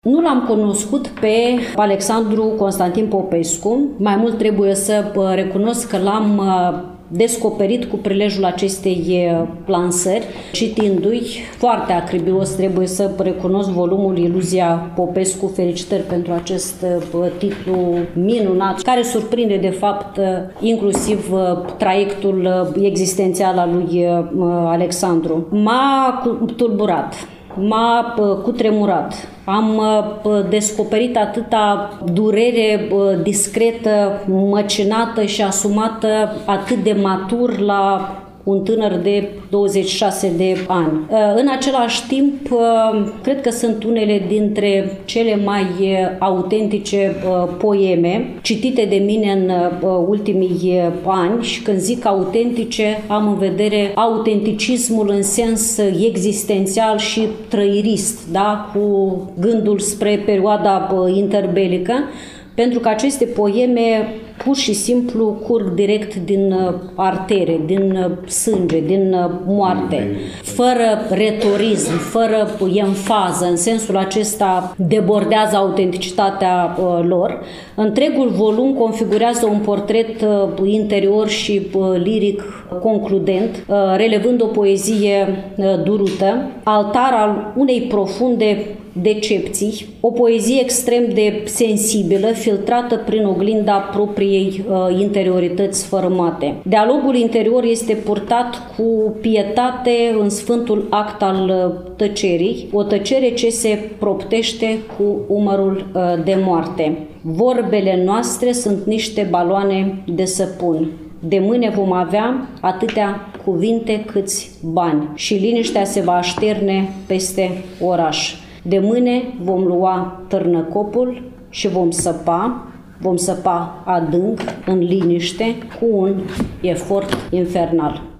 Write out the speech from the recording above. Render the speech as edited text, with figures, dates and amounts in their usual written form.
Nu l-am cunoscut pe Alexandru Constantin Popescu, mai mult trebuie să recunosc că l-am descoperit cu prilejul acestei lansări, citindu-i foarte acribios, trebuie să recunosc volumul Iluzia Popescu. Felicitări pentru acest titlu minunat, care surprinde de fapt inclusiv traiectul existențial al lui Alexandru. M-a tulburat, m-a cutremurat. Am descoperit atâta durere discretă, măcinată și asumată atât de matur la un tânăr de 26 de ani. În același timp, cred că sunt unele dintre cele mai autentice poeme citite de mine în ultimii ani, și când zic autentice, am în vedere autenticismul în sens existențial și trăirist, da? Cu gândul spre perioada interbelică, pentru că aceste poeme pur și simplu curg direct din artere, din sânge, din moarte, fără retorism, fără emfază. În sensul acesta debordează autenticitatea lor. Întregul volum configurează un portret interior și liric concludent, relevând o poezie durută, altar al unei profunde decepții, o poezie extrem de sensibilă, filtrată prin oglinda propriei interiorități sfărâmate. Dialogul interior este purtat cu pietate în sfântul act al tăcerii, o tăcere ce se proptește cu umărul de moarte. Vorbele noastre sunt niște baloane de săpun. De mâine vom avea atâtea cuvinte câți bani și liniștea se va așterne peste oraș. De mâine vom lua târnăcopul și vom săpa adânc, în liniște, cu un efort infernal.